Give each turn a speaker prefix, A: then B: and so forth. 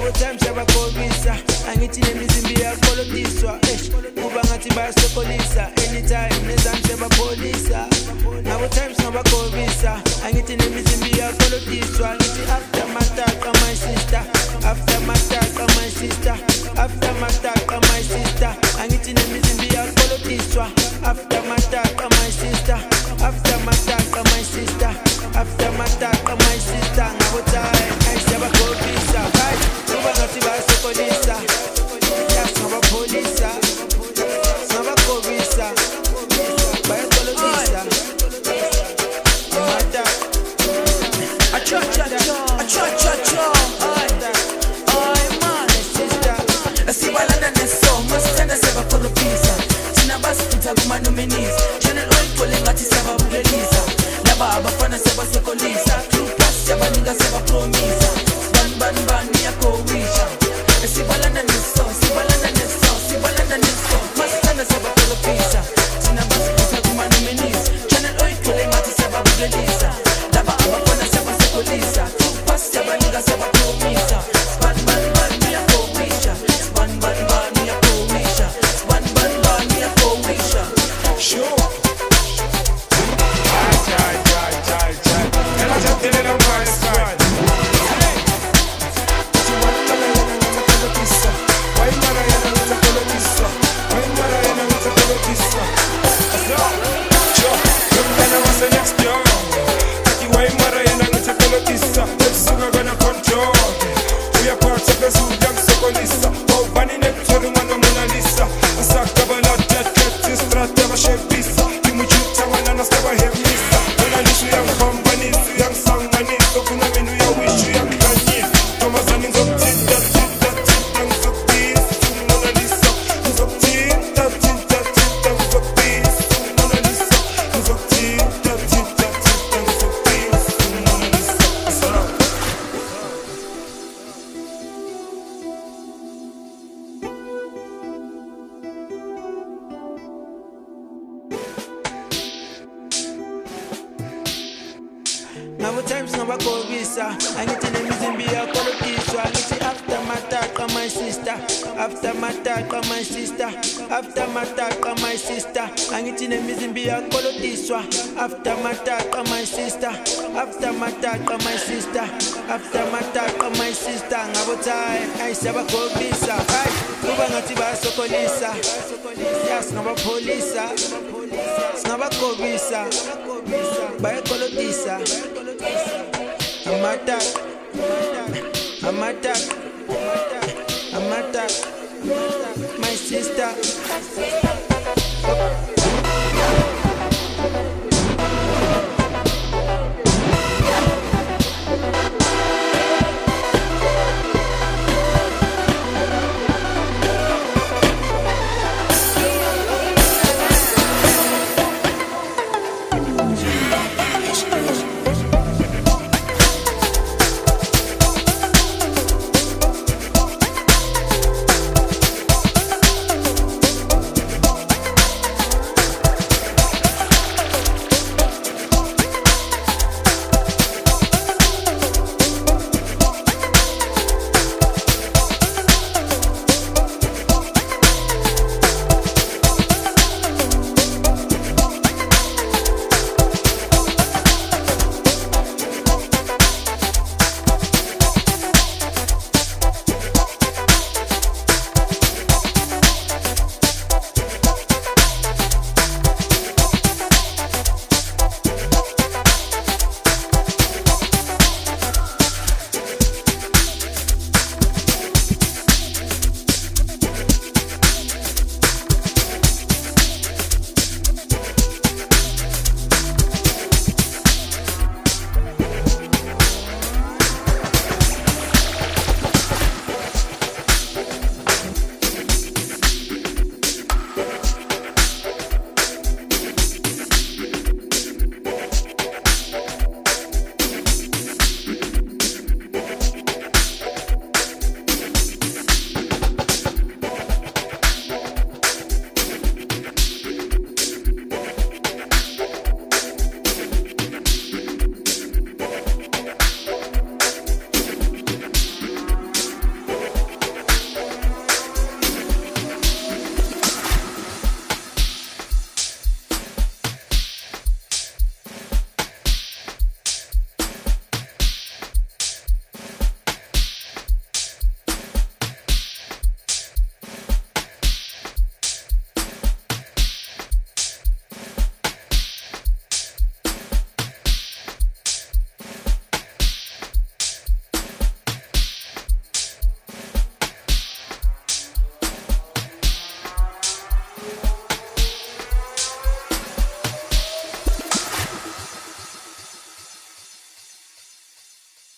A: ngabo times yabakhombisa angithi nemizimbi yakolotiswa kuba ngathi bayasokolisa anytime nezami sebapholisa ngabo times ngabakhombisa angithi nemizimbi yakolotiswa ngithi after mataka my sister after mataka my sister after mataka my sister angithi nemizimbi yakolotiswa after mataka my sister after mataka my sister after mataka my sister ngabo times yabakhombisa kuba ngathi bayasokolisa yes ngabapholisa ngabakhombisa bayasokolisa
B: Channel oil calling at Saba Bulelisa. Naba Abafana Saba Sokolisa. True plus Yabaninga Saba Promisa. Ban me a co-wisha. Sibalanda Neso, Sibalanda Neso, Sibalanda Neso. Mastana Saba Polopisa. Tinabas Putaguma Nominis. Channel oil calling at Saba Bulelisa. Naba Abafana Saba Sokolisa. True plus Yabaninga Saba Promisa. Ban me a co-wisha. Ban me a co-wisha. Ban me a co-wisha.
C: Sure. And I just did it on my side.
A: ngabo times ngabakhombisa angithi nemizimbi yakolotiswa ngithi after mataka my sister after mataka my sister after mataka my sister angithi nemizimbi yakolotiswa after mataka my sister after mataka my sister after mataka my sister ngabo time ayisabakhombisa kuba ngathi bayasokolisa yes ngabapholisa ngabakhombisa bayakolotisa amatak my sister